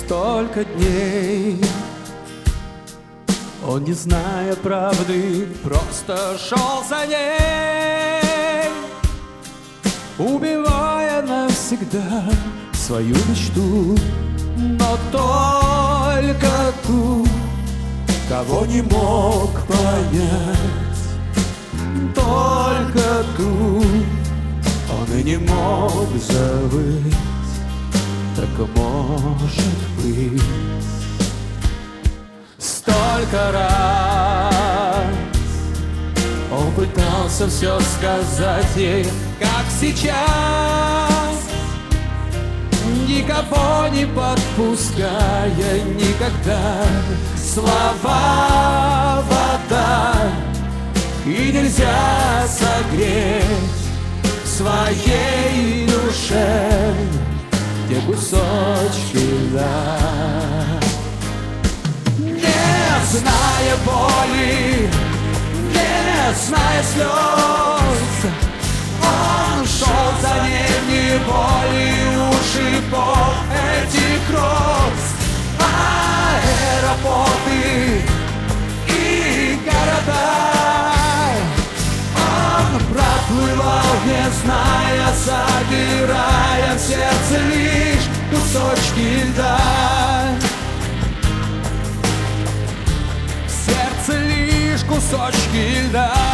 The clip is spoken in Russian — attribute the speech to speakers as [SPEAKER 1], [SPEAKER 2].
[SPEAKER 1] столько дней. Он, не зная правды, просто шел за ней, убивая навсегда свою мечту, но только ту, кого не мог понять, только ту он и не мог забыть. Так может быть, столько раз он пытался все сказать ей, как сейчас, никого не подпуская никогда. Слова вода, и нельзя согреть в своей душе те кусочки льда. Не зная боли, не зная слез, он шел за ней в неволе у шипов этих роз. Аэропорты и города он проплывал, не зная, собирая в сердце лишь кусочки льда. В сердце лишь кусочки льда.